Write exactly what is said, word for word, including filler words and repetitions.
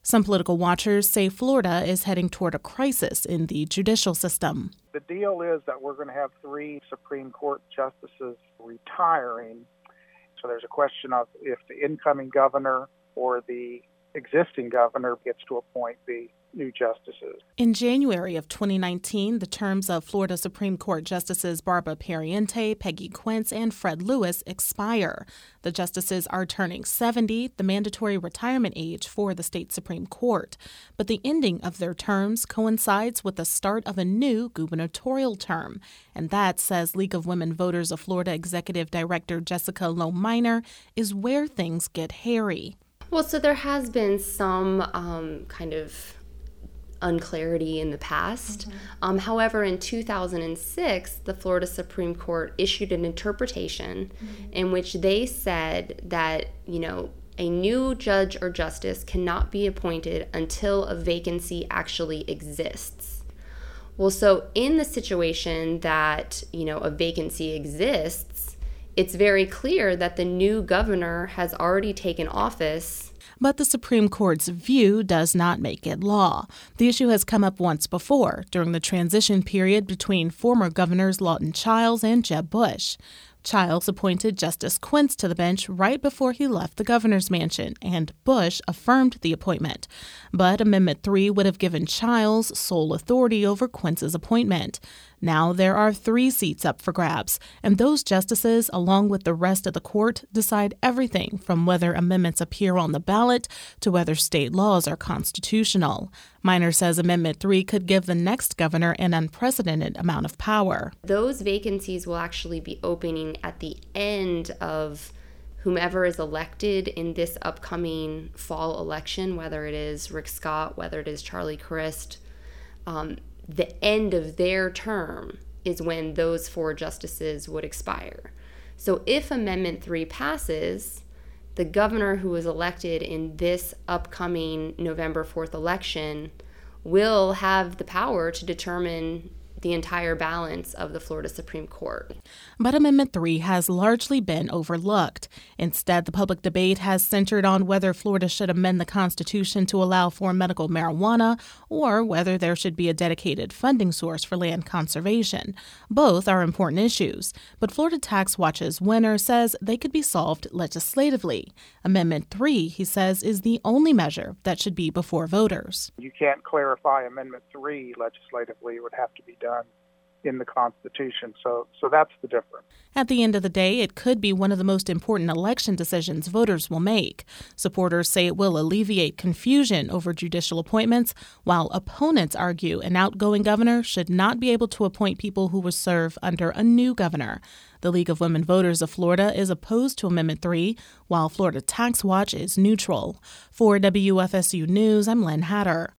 Some political watchers say Florida is heading toward a crisis in the judicial system. The deal is that we're going to have three Supreme Court justices retiring. So there's a question of if the incoming governor or the existing governor gets to appoint the new justices. In January of twenty nineteen, the terms of Florida Supreme Court Justices Barbara Pariente, Peggy Quince, and Fred Lewis expire. The justices are turning seventy, the mandatory retirement age for the state Supreme Court. But the ending of their terms coincides with the start of a new gubernatorial term. And that, says League of Women Voters of Florida Executive Director Jessica Lowe Minor, is where things get hairy. Well, so there has been some um, kind of unclarity in the past. Mm-hmm. Um, however, in two thousand six, the Florida Supreme Court issued an interpretation mm-hmm. in which they said that, you know, a new judge or justice cannot be appointed until a vacancy actually exists. Well, so in the situation that, you know, a vacancy exists, it's very clear that the new governor has already taken office. But the Supreme Court's view does not make it law. The issue has come up once before, during the transition period between former governors Lawton Chiles and Jeb Bush. Chiles appointed Justice Quince to the bench right before he left the governor's mansion, and Bush affirmed the appointment. But Amendment three would have given Chiles sole authority over Quince's appointment. Now there are three seats up for grabs, and those justices, along with the rest of the court, decide everything from whether amendments appear on the ballot to whether state laws are constitutional. Minor says Amendment three could give the next governor an unprecedented amount of power. Those vacancies will actually be opening at the end of whomever is elected in this upcoming fall election, whether it is Rick Scott, whether it is Charlie Crist. Um, the end of their term is when those four justices would expire. So if Amendment three passes, the governor who was elected in this upcoming November fourth election will have the power to determine the entire balance of the Florida Supreme Court. But Amendment three has largely been overlooked. Instead, the public debate has centered on whether Florida should amend the Constitution to allow for medical marijuana or whether there should be a dedicated funding source for land conservation. Both are important issues, but Florida Tax Watch's Winner says they could be solved legislatively. Amendment three, he says, is the only measure that should be before voters. You can't clarify Amendment three legislatively. It would have to be done in the Constitution. So so that's the difference. At the end of the day, it could be one of the most important election decisions voters will make. Supporters say it will alleviate confusion over judicial appointments, while opponents argue an outgoing governor should not be able to appoint people who will serve under a new governor. The League of Women Voters of Florida is opposed to Amendment three, while Florida Tax Watch is neutral. For W F S U News, I'm Lynn Hatter.